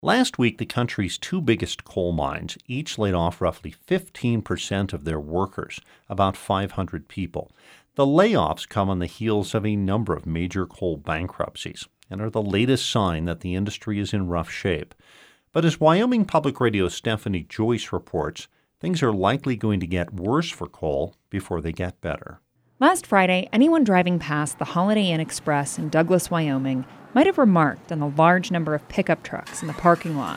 Last week, the country's two biggest coal mines each laid off roughly 15% of their workers, about 500 people. The layoffs come on the heels of a number of major coal bankruptcies and are the latest sign that the industry is in rough shape. But as Wyoming Public Radio's Stephanie Joyce reports, things are likely going to get worse for coal before they get better. Last Friday, anyone driving past the Holiday Inn Express in Douglas, Wyoming, might have remarked on the large number of pickup trucks in the parking lot.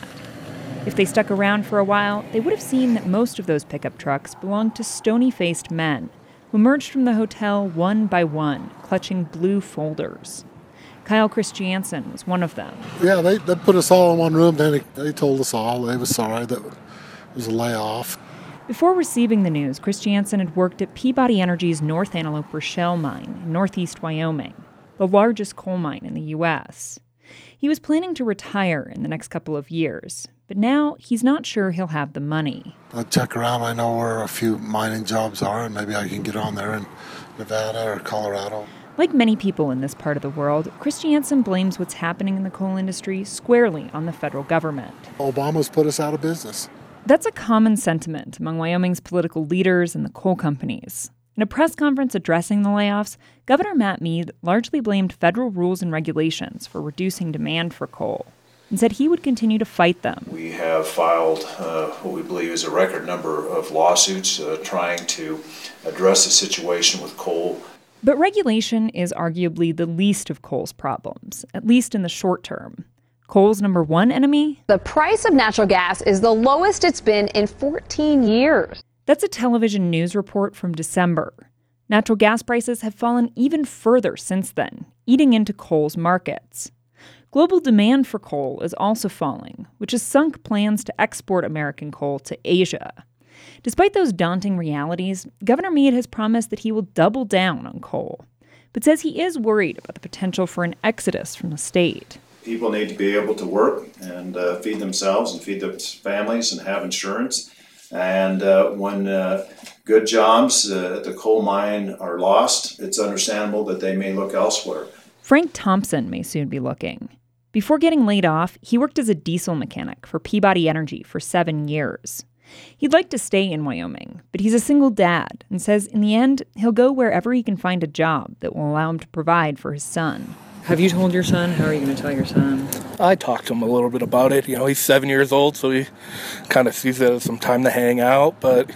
If they stuck around for a while, they would have seen that most of those pickup trucks belonged to stony-faced men who emerged from the hotel one by one, clutching blue folders. Kyle Christiansen was one of them. Yeah, they put us all in one room. Then they told us all they were sorry that it was a layoff. Before receiving the news, Christiansen had worked at Peabody Energy's North Antelope Rochelle mine in northeast Wyoming, the largest coal mine in the U.S. He was planning to retire in the next couple of years, but now he's not sure he'll have the money. I'll check around. I know where a few mining jobs are, and maybe I can get on there in Nevada or Colorado. Like many people in this part of the world, Christiansen blames what's happening in the coal industry squarely on the federal government. Obama's put us out of business. That's a common sentiment among Wyoming's political leaders and the coal companies. In a press conference addressing the layoffs, Governor Matt Mead largely blamed federal rules and regulations for reducing demand for coal and said he would continue to fight them. We have filed what we believe is a record number of lawsuits trying to address the situation with coal. But regulation is arguably the least of coal's problems, at least in the short term. Coal's number one enemy? The price of natural gas is the lowest it's been in 14 years. That's a television news report from December. Natural gas prices have fallen even further since then, eating into coal's markets. Global demand for coal is also falling, which has sunk plans to export American coal to Asia. Despite those daunting realities, Governor Mead has promised that he will double down on coal, but says he is worried about the potential for an exodus from the state. People need to be able to work and feed themselves and feed their families and have insurance. And when good jobs at the coal mine are lost, it's understandable that they may look elsewhere. Frank Thompson may soon be looking. Before getting laid off, he worked as a diesel mechanic for Peabody Energy for 7 years. He'd like to stay in Wyoming, but he's a single dad and says in the end, he'll go wherever he can find a job that will allow him to provide for his son. Have you told your son? How are you going to tell your son? I talked to him a little bit about it. You know, he's 7 years old, so he kind of sees it as some time to hang out, but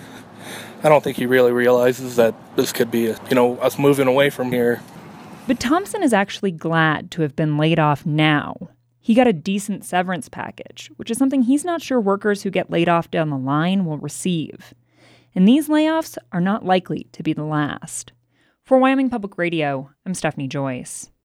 I don't think he really realizes that this could be, us moving away from here. But Thompson is actually glad to have been laid off now. He got a decent severance package, which is something he's not sure workers who get laid off down the line will receive. And these layoffs are not likely to be the last. For Wyoming Public Radio, I'm Stephanie Joyce.